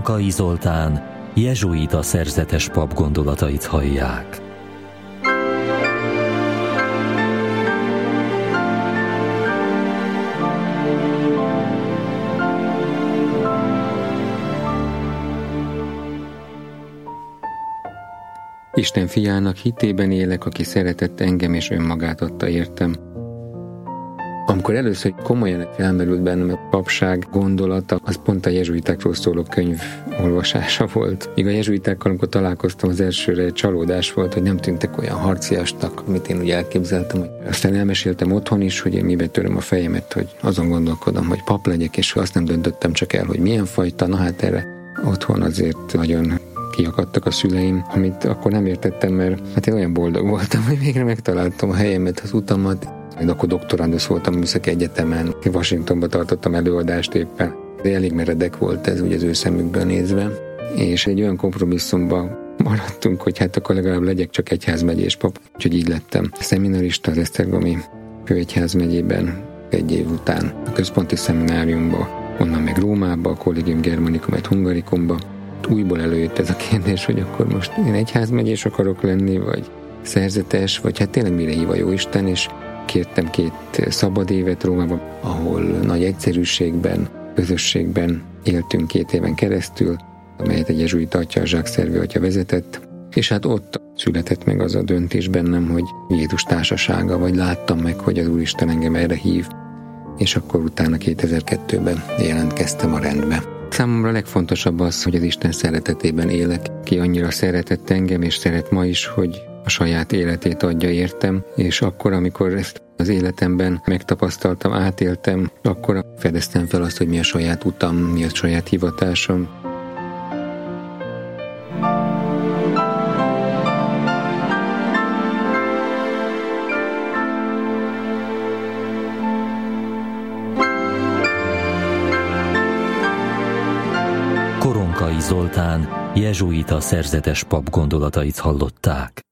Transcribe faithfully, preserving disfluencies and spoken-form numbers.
Koronkai Zoltán, jezsuita szerzetes pap gondolatait hallják. Isten fiának hitében élek, aki szeretett engem és önmagát adta értem. Amikor először komolyan felmerült bennem a papság gondolata, az pont a jezsuitákról szóló könyv olvasása volt. Míg a jezsuitákkal, amikor találkoztam, az elsőre csalódás volt, hogy nem tűntek olyan harciasnak, amit én úgy elképzeltem. Aztán elmeséltem otthon is, hogy én mibe töröm a fejemet, hogy azon gondolkodom, hogy pap legyek, és azt nem döntöttem csak el, hogy milyen fajta. Na hát erre otthon azért nagyon kiakadtak a szüleim, amit akkor nem értettem, mert hát én olyan boldog voltam, hogy végre megtaláltam a helyemet, az utamat. Én akkor doktorandusz voltam a Műszaki Egyetemen, Washingtonban tartottam előadást éppen. De elég meredek volt ez ugye az ő szemükből nézve, és egy olyan kompromisszumban maradtunk, hogy hát akkor legalább legyek csak egyházmegyés pap, úgyhogy így lettem szeminarista az Esztergomi főegyházmegyében egy év után a központi szemináriumba, onnan meg Rómába, a Collegium Germanicum et Hungaricumba. Újból előjött ez a kérdés, hogy akkor most én egyházmegyés akarok lenni, vagy szerzetes, vagy hát tényleg mire hív a Jóisten, és kértem két szabad évet Rómában, ahol nagy egyszerűségben, közösségben éltünk két éven keresztül, amelyet egy jezsuita atya, Jacques Servet atya vezetett, és hát ott született meg az a döntés bennem, hogy Jézus társasága, vagy láttam meg, hogy az Úristen engem erre hív, és akkor utána kétezer-kettőben jelentkeztem a rendbe. Számomra a legfontosabb az, hogy az Isten szeretetében élek, ki annyira szeretett engem, és szeret ma is, hogy a saját életét adja értem, és akkor, amikor ezt az életemben megtapasztaltam, átéltem, akkor fedeztem fel azt, hogy mi a saját utam, mi a saját hivatásom. Koronkai Zoltán, jezsuita szerzetes pap gondolatait hallották.